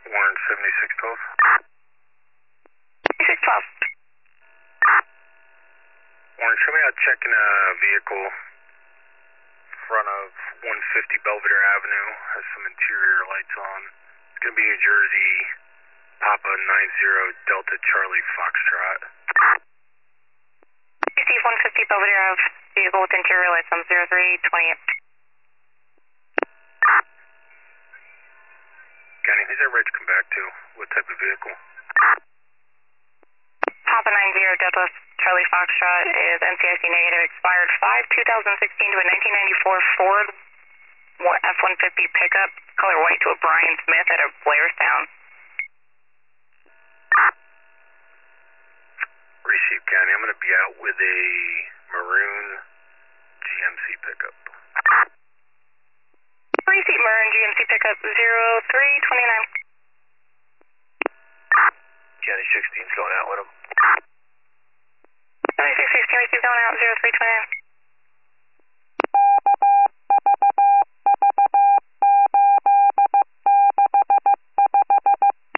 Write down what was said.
Warren 7612. 7612. Warren, show me out checking a vehicle in front of 150 Belvedere Avenue. Has some interior lights on. It's going to be New Jersey, Papa 90 Delta Charlie Foxtrot. PC 150 Belvedere Ave, vehicle with interior lights on 0328. County, who's that reg come back to? What type of vehicle? Papa 90 Delta Charlie Foxtrot is NCIC negative, expired 5/2016 to a 1994 Ford F-150 pickup, color white to a Brian Smith at a Blairstown. Receive, County. I'm going to be out with a maroon GMC pickup. Receipt maroon GMC pickup 0329. County 16's going out with him. 9616, receipt going out 0329.